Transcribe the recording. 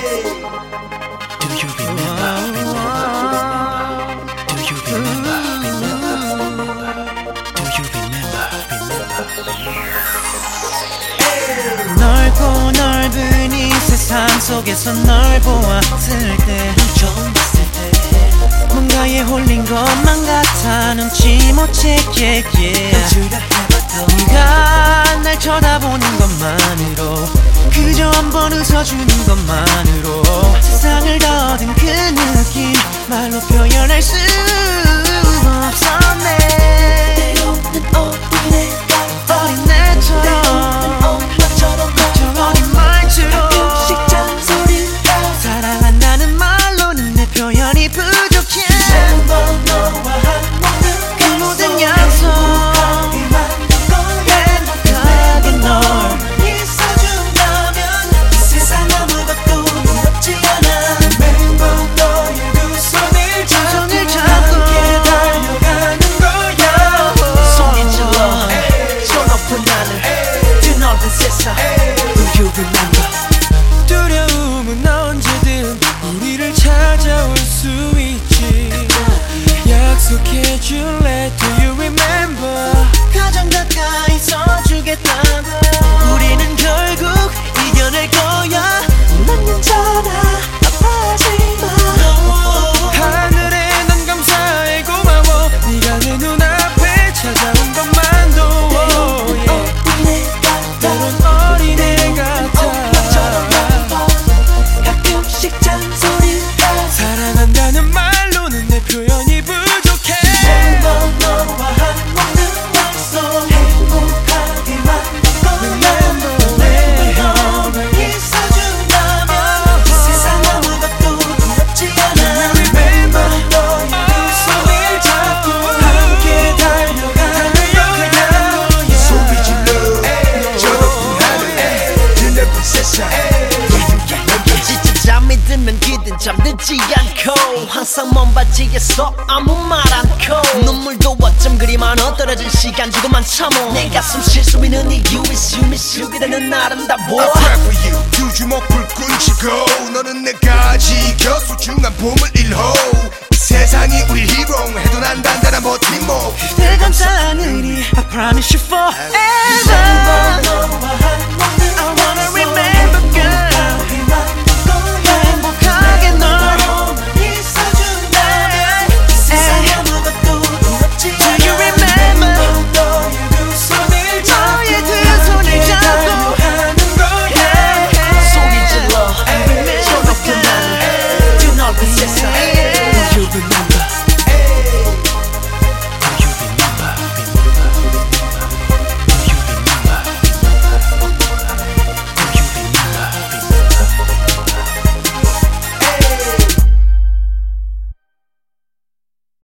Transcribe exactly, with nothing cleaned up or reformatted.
Do you remember? Do you remember? Do you remember? 넓고 넓은 이 세상 속에서 널 보았을 때 처음 봤을 때 뭔가에 홀린 것만 같아 눈치 못 채게 네가 날 쳐다보는 것만으로 그저 한번 웃어주는 것만으로 세상을 더듬 그 느낌 말로 표현할 수 없었네. 때로는 어린애가 어린애처럼 어린 말투로 가끔씩 잔소리가 사랑한다는 말로는 내 표현이 부족해. 매번 너와 한 모든 그 모든 약속 행복하게 널 있어준다면 이 세상 아무것도 두렵지 않아. 매번 너의 두 손을 잡고 함께 달려가는 거야. 손이 질러 저 높은 하늘 드넓은 세상. Do you remember? 두려움은 언제든 우리를 찾아올 수 있지. 약속해줄래? Do you remember? 가장 가까이 서주겠다고. 우리는 결국 이겨낼 거야. 난 괜찮아 아파하지 마. 하늘에 난 감사해 고마워. 네가 내 눈앞에 찾아온 것만도. 때론 어린애 같아. 가끔씩 잔소리가 사랑한다는 말로는 내 표현이 부족해. 매번 너와 한 모든 약속 행복하게 만들 거야. 매번 널 있어준다면 이 세상 아무것도 두렵지 않아. 매번 너의 두 손을 잡고 함께 달려가는 거야. 소리 질러 저 높은 하늘 드넓은 세상. 진짜 잠이 들면 기든 잠들지 않고 항상 먼 바지에서 아무 말 않고 눈물도 어쩜 그리 많아 떨어진 시간 주고만 참어. 내 가슴 쉴 수 있는 이유 is you miss you 그대는 아름다워. I pray for you 두 주먹 불끈 쥐고 너는 내가 지켜 소중한 봄을 일호. 이 세상이 우리 히로 해도 난 단단한 버팀목. 그대 감사한 의리 I promise you for